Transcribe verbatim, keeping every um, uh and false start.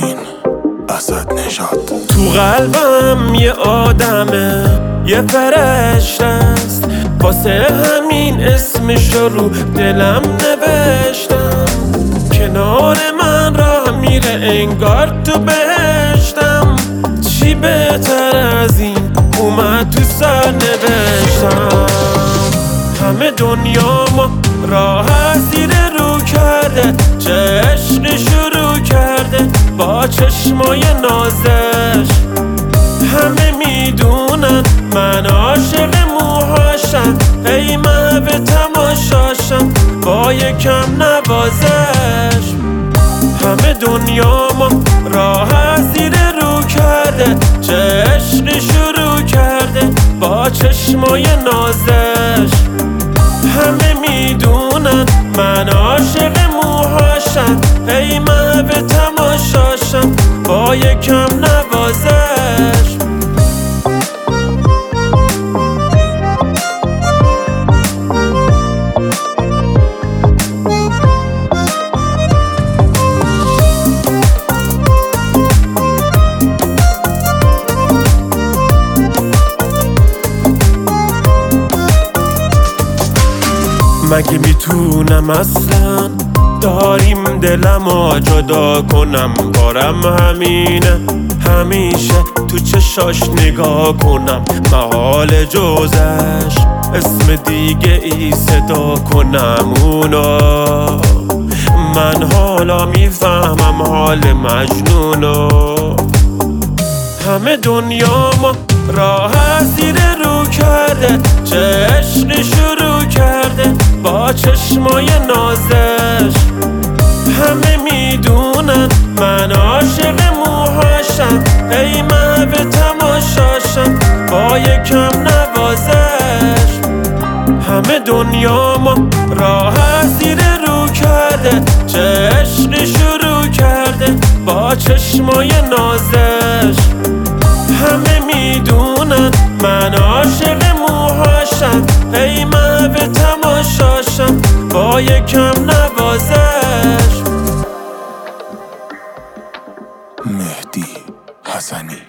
امین اسد نژاد. تو قلبم یه آدمه، یه فرشته است، واسه همین اسمشو رو دلم نوشتم. کنار من راه میره انگار تو بهشتم. چی بهتر از این اومد تو سر نوشتم. همه دنیا ما راه زیر رو کرده، چه عشقی شروع کرده با چشمای نازش. همه میدونن من عاشق موهاشم، ای محو تماشاشم با یکم نوازش. همه دنیا ما راه زیر رو کرده، چه عشقی شروع کرده با چشمای نازش. همه میدونن من عاشق موهاشم، ای محو تماشاشم با یکم نوازش. مگه میتونم اصلا داریم دلمو جدا کنم؟ بارم همینه، همیشه تو چشاش نگاه کنم، محال جزش اسم دیگه ای صدا کنم اونا. من حالا میفهمم حال مجنونو. همه دنیا ما راه زیر رو کرده، چه عشقی شروع کرده با چشمای نازش. همه میدونن من عاشق موهاشم، ای محو تماشاشم با یکم نوازش. همه دنیا ما راه زیر رو کرده، چه عشقی شروع کرده با چشمای نازش. همه میدونن من عاشق موهاشم، ای محو تماشاشم با یکم نوازش. مهدی حسنی.